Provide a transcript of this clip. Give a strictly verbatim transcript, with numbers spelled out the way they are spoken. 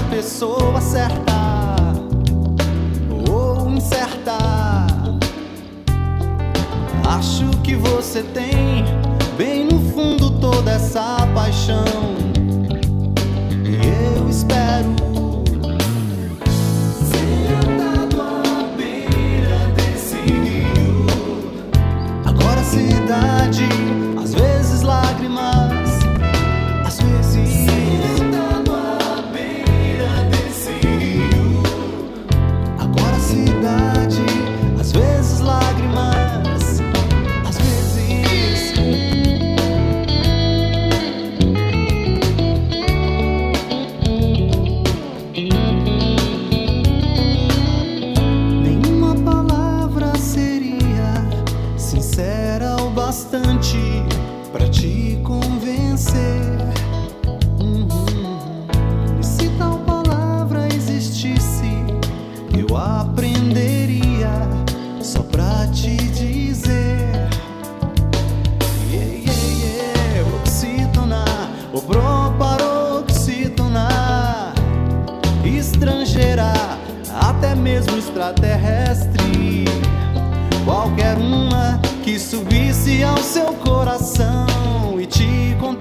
pessoa certa ou incerta. Acho que você tem bem no fundo toda essa paixão. E eu espero sentado à beira desse rio. Agora a cidade, às vezes lágrimas, às vezes sentado à beira desse rio. Agora a cidade, às vezes lágrimas, às vezes nenhuma palavra seria sincera o bastante pra te convencer. Uhum. E se tal palavra existisse, eu aprenderia só pra te dizer. Yeah, yeah, yeah. Oxítona, ou proparoxítona, estrangeira, até mesmo extraterrestre. Qualquer uma que subisse ao seu coração e te contasse